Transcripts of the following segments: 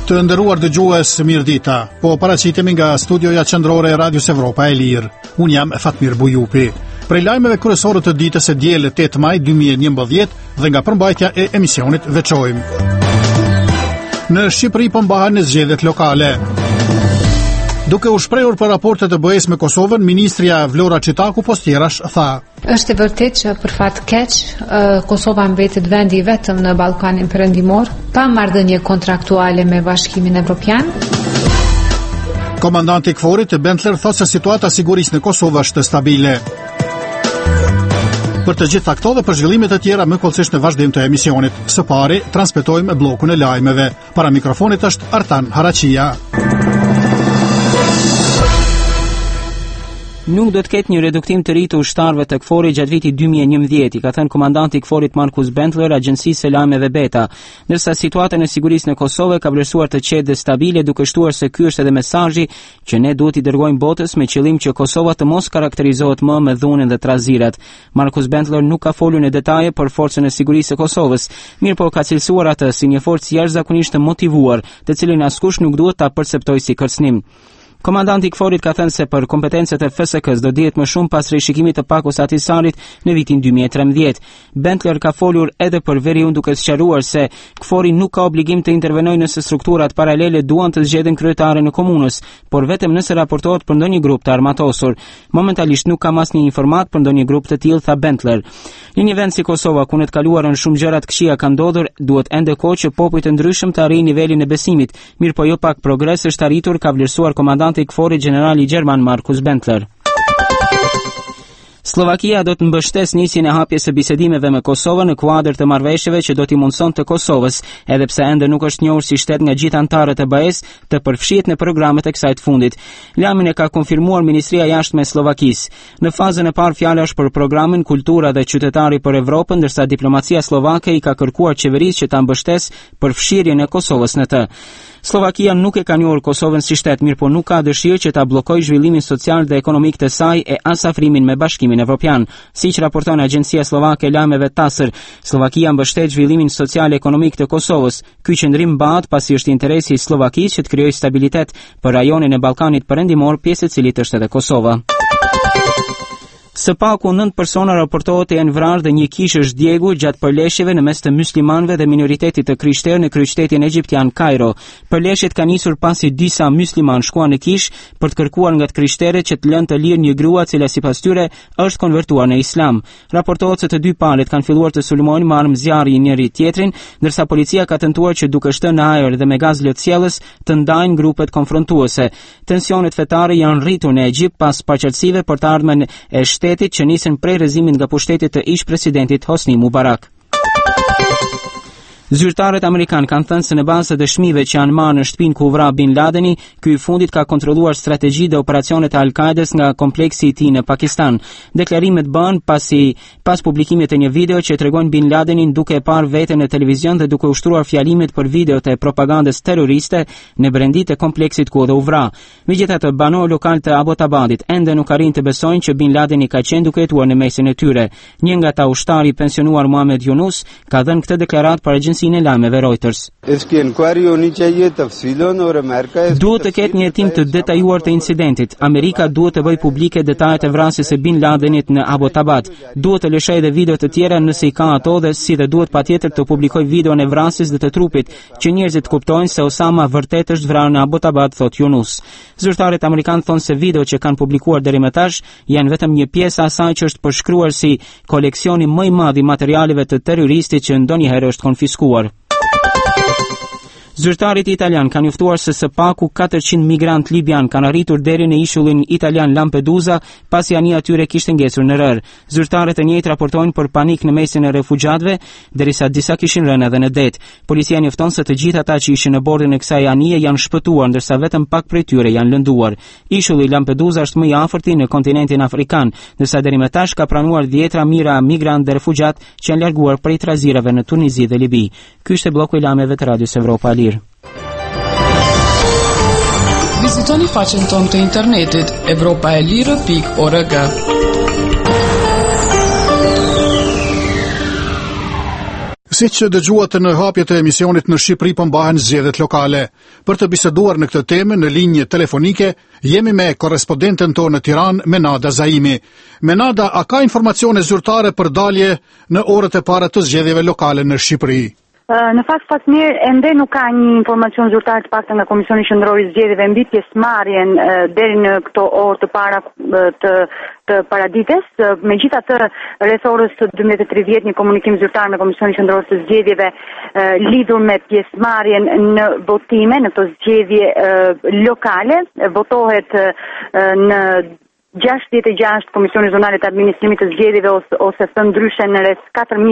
Të nderuar dëgjues, mirëdita. Po paraqitemi nga studioja qendrore e Radios Evropa e Lirë. Unë jam Fatmir Bujupi. Prej lajmeve kryesore të ditës së diel 8 maj 2011 dhe nga përmbajtja e emisionit veçojmë. Në Shqipëri po mbahen në zgjedhjet lokale. Duke u shprehur për raportet e BE-s me Kosovën, ministrja Vlora Çitaku postjerash tha: Është e vërtetë që për fat keq Kosova mbetet vendi vetëm në Ballkanin Perëndimor pa marrëdhënie kontraktuale me Bashkimin Evropian. Komandanti i KFOR-it Bentler thotë se situata sigurisë në Kosovë është stabile. Për të gjitha këto dhe për zhvillimet e tjera më kollësisht në vazhdim të emisionit. Së pari transmetojmë bllokun e lajmeve. Para mikrofonit është Artan Haraçia. Nuk do të ketë një reduktim të ri të ushtarëve të KFOR-it gjatë vitit 2011, ka thënë komandanti i KFOR-it Markus Bentler agjencisë së lajmeve Beta, ndërsa situata e sigurisë në Kosovë ka vlerësuar të qetë dhe stabile, duke shtuar se ky është edhe mesazhi që ne duhet i dërgojmë botës me qëllim që Kosova të mos karakterizohet më me dhunën dhe trazirat. Markus Bentler nuk ka folur në detaje për forcën e sigurisë së Kosovës, mirë po ka cilësuar atë si një forcë jashtëzakonisht të motivuar, të cilin askush nuk duhet ta perceptojë si kërcënim. Komandanti i KFOR-it ka thënë se për kompetencat e FSK-s do dihet më shumë pas rishikimit të Pakos Atisarit në vitin 2013. Bentler ka folur edhe për veriun duke sqaruar se KFOR-i nuk ka obligim të intervenojë nëse strukturat paralele duan të zgjedhin kryetaren e komunës, por vetëm nëse raportohet për ndonjë grup të armatosur. Momentalisht nuk kam asnjë informat për ndonjë grup të tillë, tha Bentler. Në një vend si Kosova, ku në të kaluarën shumë gjëra të këqija kanë ndodhur, duhet ende kohë që popujt të ndryshëm të arrijnë nivelin e besimit. Mirë po jo pak progres është arritur, ka vlerësuar komandanti i KFOR-it generali gjerman Markus Bentler. Slovakia do të mbështesë nisjen e hapjes së bisedimeve me Kosovën në kuadër të marrëveshjeve që do t'i mundsonte Kosovës, edhe pse ende nuk është njohur si shtet nga gjithë anëtarët e BE-s të përfshihet në programet e kësaj të fundit. Lajmin e ka konfirmuar Ministria e Jashtme e Slovakisë. Në fazën e parë fjala është për programin Kultura dhe Qytetari për Evropën, ndërsa diplomacia slovake i ka kërkuar qeverisë që ta mbështesë përfshirjen e Kosovës në të. Slovakia nuk e ka njohur Kosovën si shtet, mirë po nuk ka dëshirë që ta bllokojë zhvillimin social dhe ekonomik të saj e as afrimin me Bashkimin Evropian. Siç raporton agjencia slovake e lajmeve TASR, Slovakia mbështet zhvillimin social e ekonomik të Kosovës. Ky qendrim mbahet pasi është interesi i Slovakisë që të krijojë stabilitet për rajonin e Ballkanit Perëndimor, pjesë e cilit është edhe Kosova. Së paku 9 persona raportohet të jenë vrarë dhe një kish është djegur gjatë përleshjeve në mes të muslimanëve dhe minoritetit të krishterë në kryeqytetin egjiptian Kairo. Përleshjet kanë nisur pasi disa muslimanë shkuan në kish për të kërkuar nga të krishterët që të lënë të lirë një grua e cila sipas tyre është konvertuar në Islam. Raportohet se të dy palët kanë filluar të sulmojnë me armë zjarri njëri tjetrin, ndërsa policia ka tentuar që duke shënë në ajër dhe me gaz lotësjellës të ndajnë grupet konfrontuese. Tensionet fetare janë rritur në Egjipt pas paqërtësive për të ardhmen e shtetit që nisën prej rrezimit nga pushtetit të ish presidentit Hosni Mubarak. Zyrtarët amerikanë kanë thënë se në bazë të dëshmive që janë marrë në shtëpinë ku u vra Bin Ladeni, ky i fundit ka kontrolluar strategji dhe operacionet e Al-Qaedas nga kompleksi i tij në Pakistan. Deklarimet bëhen pas publikimit të një video që tregon Bin Ladenin duke e parë veten në televizion dhe duke ushtruar fjalimet për videot e propagandës terroriste në brendi të kompleksit ku u vra. Megjithatë, banorë lokal të Abbottabadit ende nuk arrin të besojnë që Bin Ladeni ka qenë duke jetuar në mesin e tyre. Një nga ata ushtari i pensionuar Muhammad Yunus ka dhënë këtë deklaratë për agjencinë e lajmeve Reuters. Duhet të ketë një hetim të detajuar të incidentit. Amerika duhet të bëjë publike detajet e vrasjes së Bin Ladenit në Abbottabad. Duhet të lëshojë edhe video të tjera nëse i ka ato dhe si dhe duhet patjetër të publikojë videon e vrasjes dhe të trupit, që njerëzit kuptojnë se Osama vërtet është vrarë në Abbottabad, thot Yunus. Zyrtarët amerikanë thonë se videot që kanë publikuar deri më tash janë vetëm një pjesë asaj që është përshkruar si koleksioni më i madh i materialeve të terroristit që ndonjëherë është konfiskuar. Zyrtarit italian kanë njoftuar se së paku 400 migrant libian kanë arritur deri në ishullin italian Lampedusa pasi anija e tyre kishte ngesur në rër. Zyrtarët e njëjtë raportojnë për panik në mesin e refugjatëve, derisa disa kishin rënë edhe në det. Policia njofton se të gjithë ata që ishin në bordin e kësaj anije janë shpëtuar, ndërsa vetëm pak prej tyre janë lënduar. Ishulli Lampedusa është më i afërti në kontinentin afrikan, ndërsa deri më tash ka pranuar dhjetra mijëra migrantë dhe refugjat që janë larguar prej trazirave në Tunizi dhe Libi. Ky është bloku i lajmeve të Radios Evropa Lirë. Vizitoni faqen tonë të internetit evropaelire.org. Siç që dëgjuat në hapjet e emisionit në Shqipëri po mbahen zgjedhjet lokale. Për të biseduar në këtë temë në linjë telefonike, jemi me korrespondenten tonë në Tiranë, Menada Zaimi. Menada, a ka informacione zyrtare për dalje në orët e para të zgjedhjeve lokale në Shqipëri? Në fakt mirë, ende nuk ka një informacion zyrtar të paktën nga Komisioni Qendror i Zgjedhjeve mbi pjesëmarrjen deri në këto orë të para të paradites. Megjithatë, rreth orës 12:30 një komunikim zyrtar me Komisionin Qendror të Zgjedhjeve lidhur me pjesëmarrjen në votime në këto zgjedhje lokale, votohet në 66 Komisioni Zonale të Administrimit të Zgjedhjeve ose thënë ndryshe në rreth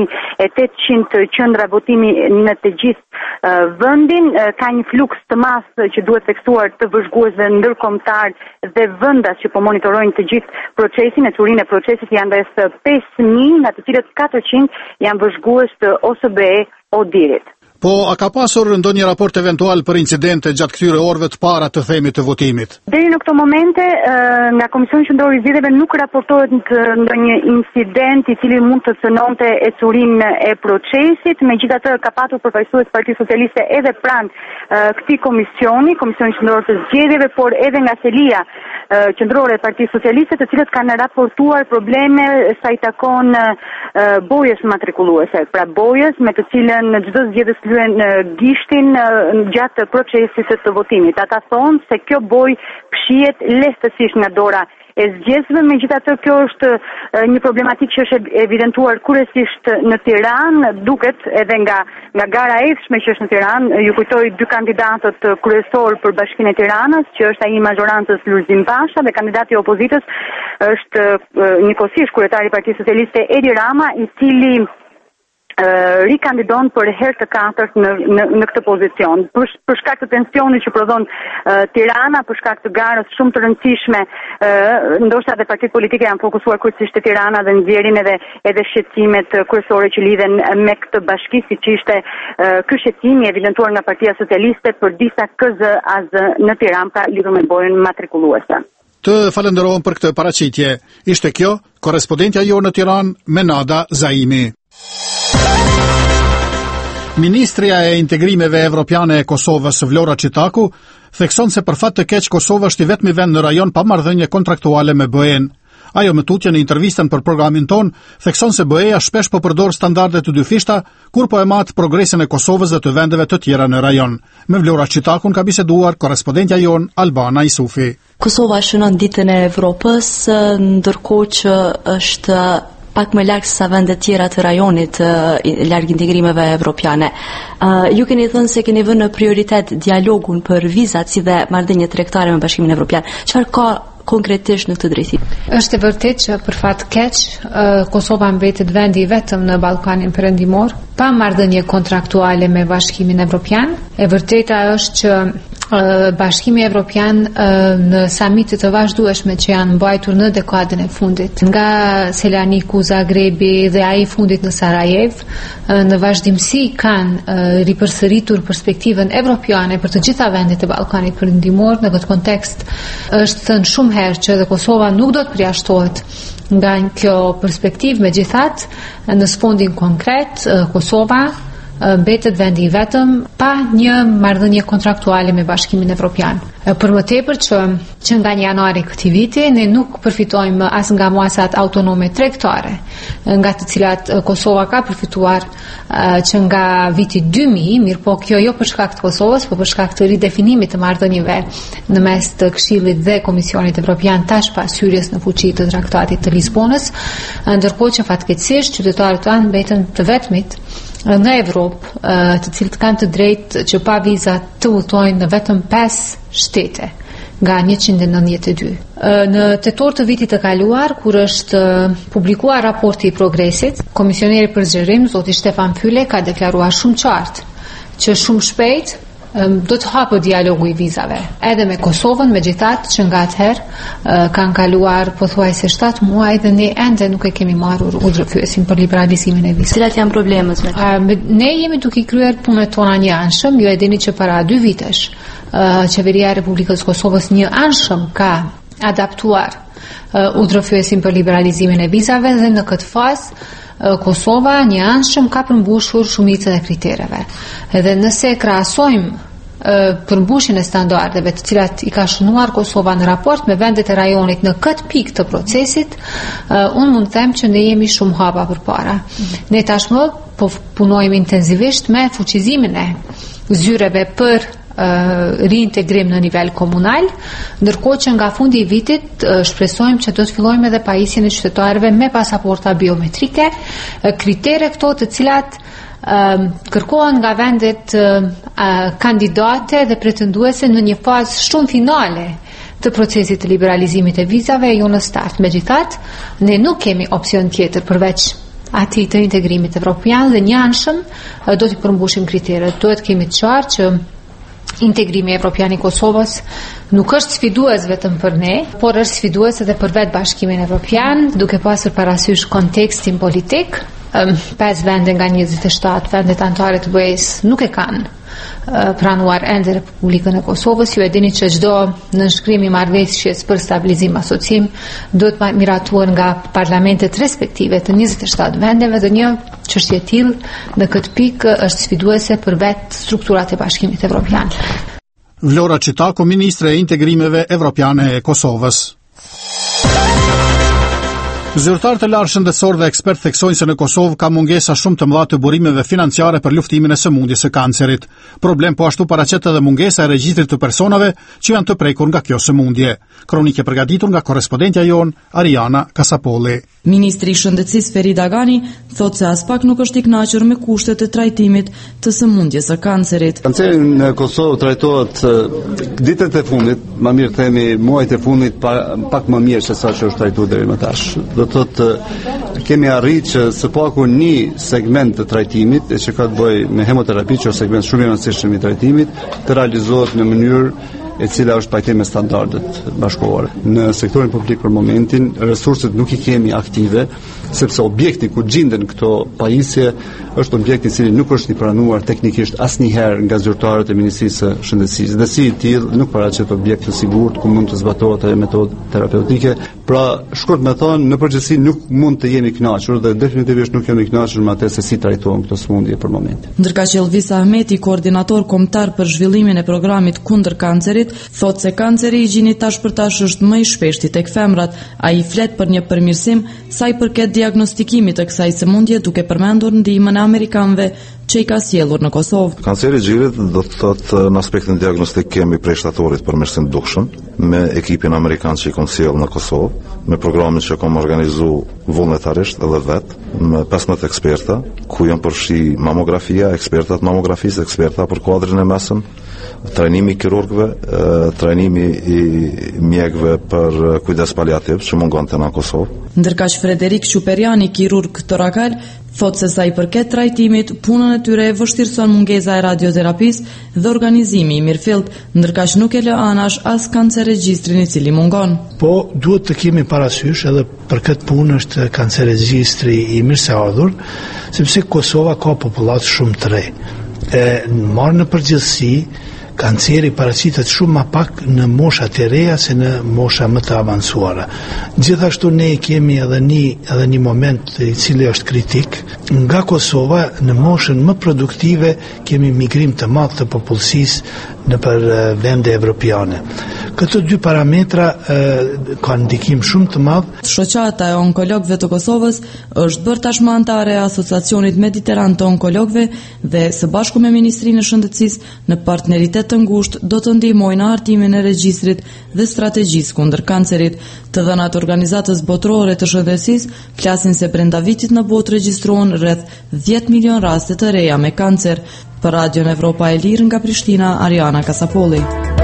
4800 qendra votimi në të gjithë vendin. Ka një fluks të madh që duhet theksuar të vëzhguesve ndërkombëtar dhe vendas që po monitorojnë të gjithë procesin, e çurinë e procesit janë rreth 5000, nga të cilët 400 janë vëzhgues të OSBE ODIR-it. Po, a ka pasur ndonjë raport eventual për incidente gjatë këtyre orëve të para të themit të votimit? Deri në këto momente, nga Komisioni Qendror i Zgjedhjeve nuk raportohet ndonjë incident i cili mund të cënonte ecurinë e procesit. Megjithatë, ka patur përfaqësues Partisë Socialiste edhe pranë këtij komisioni, Komisioni Qendror të Zgjedhjeve, por edhe nga selia qendrore e Partisë Socialiste, të cilët kanë raportuar probleme sa i takon bojës matrikulluese. Pra bojës me të cilën çdo zgjedhës lyen gishtin gjatë procesit të votimit. Ata thonë se kjo bojë fshihet lehtësisht nga dora e zgjedhësve. Megjithatë, kjo është një problematikë që është evidentuar kryesisht në Tiranë, duket edhe nga gara e edhshme që është në Tiranë. Ju kujtoj dy kandidatët kryesor për Bashkinë e Tiranës, që është ai i mazhorancës Lulzim Basha, dhe kandidati i opozitës është njëkohësisht kryetari i Partisë Socialiste Edi Rama, i cili rikandidon për herë të katërt në këtë pozicion. Për shkak të tensionit që prodhon Tirana, për shkak të garës shumë të rëndësishme, ndoshta edhe partitë politike janë fokusuar kryesisht te Tirana dhe nxjerrin edhe shqetësimet kryesore që lidhen me këtë bashki, siç ishte ky shqetësim i evidentuar nga Partia Socialiste për disa KZ-AZ në Tiranë, pra lidhur me bojën matrikulluese. Të falenderojmë për këtë paraqitje. Ishte kjo korrespondentja jonë në Tiranë, Menada Zaimi. Ministria e Integrimeve Evropiane e Kosovës, Vlora Çitaku, thekson se për fat të keq Kosova është i vetmi vend në rajon pa marrëdhënie kontraktuale me BE-n. Ajo më tutje në intervistën për programin ton, thekson se BE-ja shpesh po përdor standarde të dyfishta kur po e mat progresin e Kosovës dhe të vendeve të tjera në rajon. Me Vlora Çitakun ka biseduar korrespondentja jon Albana Isufi. Kosova shënon ditën e Evropës, ndërkohë që është pak më larg se sa vendet tjera të rajonit larg integrimeve evropiane. Ju keni thënë se keni vënë në prioritet dialogun për vizat si dhe marrëdhënie tregtare me Bashkimin Evropian. Çfarë ka konkretisht në këtë drejtim? Është e vërtetë që për fat keq Kosova mbetet vendi i vetëm në Ballkanin Perëndimor pa marrëdhënie kontraktuale me Bashkimin Evropian. E vërteta është që Bashkimi Evropian në samitet të vazhdueshme që janë mbajtur në dekadën e fundit, nga Selaniku, Zagrebi dhe ai fundit në Sarajevo, në vazhdimsi kanë ripërsëritur perspektivën evropiane për të gjitha vendet e Ballkanit Perëndimor. Në këtë kontekst është thënë shumë herë që edhe Kosova nuk do të përjashtohet nga kjo perspektivë. Megjithatë, në sfondin konkret, Kosova mbetet vendi i vetëm pa një marrëdhënie kontraktuale me Bashkimin Evropian. Për më tepër që nga janari këtij viti ne nuk përfitojmë as nga masat autonome tregtare, nga të cilat Kosova ka përfituar që nga viti 2000, mirëpo kjo jo për shkak të Kosovës, por për shkak të ridefinimit të marrëdhënieve në mes të Këshillit dhe Komisionit Evropian tash pas hyrjes në fuqi të Traktatit të Lisbonës, ndërkohë që fatkeqësisht qytetarët tanë mbeten të vetmit në Evropë, të cilët kanë të drejtë që pa viza të udhtojnë në vetëm 5 shtete nga 192. Në tetor të vitit të kaluar, kur është publikuar raporti i progresit, komisioneri për zgjerim, zoti Stefan Fyle, ka deklaruar shumë qartë që shumë shpejt do të hapë dialogu i vizave edhe me Kosovën, megjithatë që nga atëherë kanë kaluar pothuajse 7 muaj dhe ne ende nuk e kemi marrur udhëfyesin për liberalizimin e vizave. Cilat janë problemet? Ne jemi duke kryer punët tona një anshëm. Ju e dini që para 2 vitesh qeveria e Republikës Kosovës një anshëm ka adaptuar udhëfyesin për liberalizimin e vizave dhe në këtë fazë Kosova një anshëm ka përmbushur shumicën e kritereve. Edhe nëse krahasojmë përmbushjen e standardeve të cilat i ka shënuar Kosova në raport me vendet e rajonit në këtë pikë të procesit, unë mund të them që ne jemi shumë hapa përpara. Ne tashmë po punojmë intensivisht me fuqizimin e zyreve për reintegrim në nivel komunal, ndërkohë që nga fundi i vitit shpresojmë që do të fillojmë edhe pajisjen e qytetarëve me pasaporta biometrike, kritere këto të cilat kërkohen nga vendet kandidate dhe pretenduese në një fazë shumë finale të procesit të liberalizimit e vizave, jo në start. Megjithatë, ne nuk kemi opsion tjetër përveç atij të integrimit evropian dhe një anshëm do të përmbushim kriteret. Duhet kemi të qartë që integrimi evropian i Kosovës nuk është sfidues vetëm për ne, por është sfidues edhe për vetë Bashkimin Evropian, duke pasur parasysh kontekstin politik. 5 vende nga 27 vendet anëtare të BE-s nuk e kanë pranuar ende Republikën e Kosovës. Ju e dini që çdo nënshkrim i marrëveshjes për stabilizim asocim duhet miratuar nga parlamentet respektive të 27 vendeve dhe një çështje e tillë në këtë pikë është sfiduese për vetë strukturat e Bashkimit Evropian. Vlora Çitako, ministre e integrimeve evropiane e Kosovës. Zyrtarët e lartë shëndetësor dhe ekspert theksojnë se në Kosovë ka mungesa shumë të mëdha të burimeve financiare për luftimin e sëmundjes së kancerit. Problem po ashtu paraqet edhe mungesa e regjistrit të personave që janë të prekur nga kjo sëmundje. Kronikë e përgatitur nga korrespondentja jon Ariana Kasapolli. Ministri i Shëndetësisë Ferit Agani thotë se as pak nuk është i kënaqur me kushtet e trajtimit të sëmundjes së kancerit. Kanceri në Kosovë trajtohet ditët e fundit, më mirë themi muajt e fundit pak më mirë se sa që është trajtuar deri më tash. Do thotë kemi arritur që së paku një segment të trajtimit që ka të bëjë me hemoterapi, që është segment shumë i rëndësishëm i trajtimit, të realizohet në mënyrë e cila është pajtim me standardet bashkëkohore. Në sektorin publik për momentin resurset nuk i kemi aktive, sepse objekti ku gjenden këto pajisje është objekt i cili nuk është i pranuar teknikisht asnjëherë nga zyrtarët e Ministrisë së Shëndetësisë. Dhe si i tillë nuk paraqet objekt të sigurt ku mund të zbatohet ajo metodë terapeutike. Pra, shkurt me thonë, në përgjithësi nuk mund të jemi kënaqur dhe definitivisht nuk jemi kënaqur me atë se si trajtohen këto sëmundje për momentin. Ndërkaq Elvis Ahmeti, koordinator kombëtar për zhvillimin e programit kundër kancerit, thotë se kanceri i gjinit tash për tash është më i shpeshti tek femrat. Ai flet për një përmirësim sa i përket diagnostikimit të kësaj sëmundje, duke përmendur ndihmën e amerikanëve që i ka sjellur në Kosovë. Kanceri i gjinit do të thotë në aspektin diagnostik kemi prej shtatorit përmirësim dukshëm me ekipin amerikan që i kam sjell në Kosovë, me programin që kam organizuar vullnetarisht edhe vet me 15 eksperta, ku janë përfshi mamografia, ekspertat mamografisë, eksperta për kuadrin e mesëm, trajnimi i kirurgëve, trajnimi i mjekëve për kujdes paliativ që mungonte në Kosovë. Ndërkaq Frederik Quperiani, kirurg torakal, thotë se sa i përket trajtimit, punën e tyre e vështirëson mungesa e radioterapisë dhe organizimi i mirëfillt, ndërkaq nuk e lë anash as kancerregjistrin i cili mungon. Po duhet të kemi parasysh edhe për këtë punë është kancerregjistri i mirëseardhur, sepse Kosova ka popullatë shumë të re. Marrë në përgjithësi, kanceri paraqitet shumë më pak në moshat e reja se në mosha më të avancuara. Gjithashtu ne kemi edhe një moment i cili është kritik. Nga Kosova në moshën më produktive kemi migrim të madh të popullsisë në për vende evropiane. Këto dy parametra kanë ndikim shumë të madh. Shoqata e onkologëve të Kosovës është bërë tashmë anëtare e Asociacionit Mediteran të Onkologëve dhe së bashku me Ministrinë e Shëndetësisë në partneritet të ngushtë do të ndihmojnë në hartimin e regjistrit dhe strategjisë kundër kancerit. Të dhënat organizatës botërore të shëndetësisë flasin se brenda vitit në botë regjistrohen rreth 10 milion raste të reja me kancer. Për Radion Evropa e Lirë nga Prishtina, Ariana Kasapolli.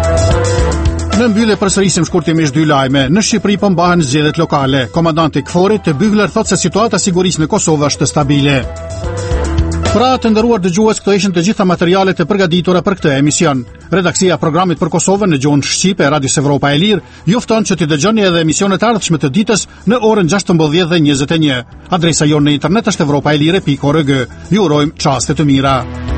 Në mbyllje përsërisim shkurtimisht dy lajme. Në Shqipëri po mbahen zgjedhjet lokale. Komandanti i KFOR-it të Bygler thotë se situata e sigurisë në Kosovë është stabile. Pra të nderuar dëgjues, këto ishin të gjitha materialet e përgatitura për këtë emision. Redaksia e programit për Kosovën në gjuhën shqipe e Radios Evropa e Lirë ju fton që të dëgjoni edhe emisionet e ardhshme të ditës në orën 16:21. Adresa jonë në internet është europaelire.org. Ju urojmë çaste të mira.